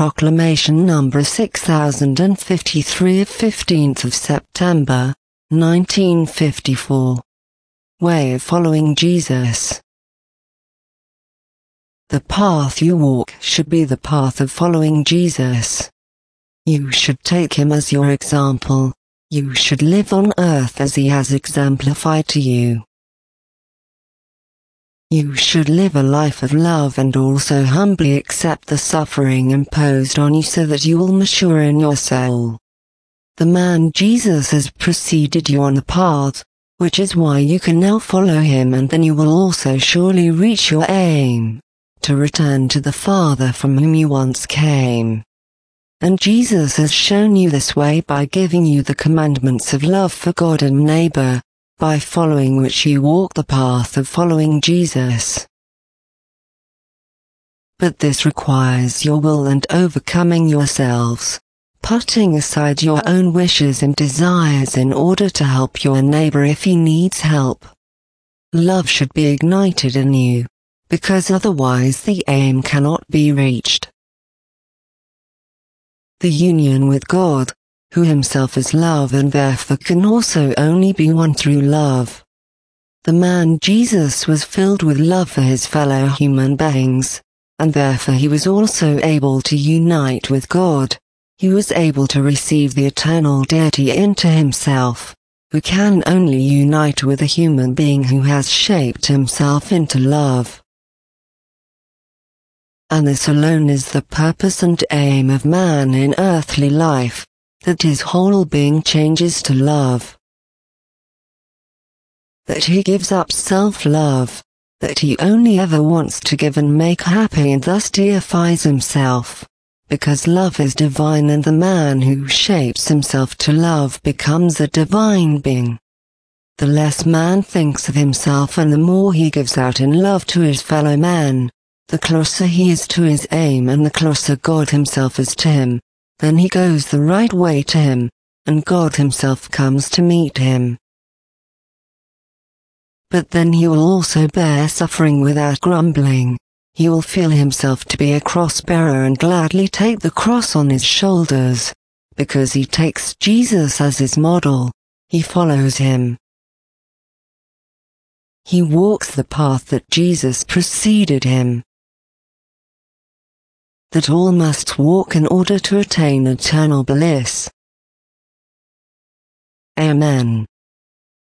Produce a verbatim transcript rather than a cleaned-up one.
Proclamation number six thousand fifty-three of fifteenth of September, nineteen fifty-four. Way of following Jesus. The path you walk should be the path of following Jesus. You should take him as your example. You should live on earth as he has exemplified to you. You should live a life of love and also humbly accept the suffering imposed on you so that you will mature in your soul. The man Jesus has preceded you on the path, which is why you can now follow him, and then you will also surely reach your aim, to return to the Father from whom you once came. And Jesus has shown you this way by giving you the commandments of love for God and neighbor, by following which you walk the path of following Jesus. But this requires your will and overcoming yourselves, putting aside your own wishes and desires in order to help your neighbor if he needs help. Love should be ignited in you, because otherwise the aim cannot be reached. The union with God, who himself is love and therefore can also only be won through love. The man Jesus was filled with love for his fellow human beings, and therefore he was also able to unite with God. He was able to receive the eternal deity into himself, who can only unite with a human being who has shaped himself into love. And this alone is the purpose and aim of man in earthly life, that his whole being changes to love. That he gives up self-love, that he only ever wants to give and make happy, and thus deifies himself, because love is divine and the man who shapes himself to love becomes a divine being. The less man thinks of himself and the more he gives out in love to his fellow man, the closer he is to his aim and the closer God himself is to him. Then he goes the right way to him, and God himself comes to meet him. But then he will also bear suffering without grumbling. He will feel himself to be a cross-bearer and gladly take the cross on his shoulders, because he takes Jesus as his model. He follows him. He walks the path that Jesus preceded him, that all must walk in order to attain eternal bliss. Amen.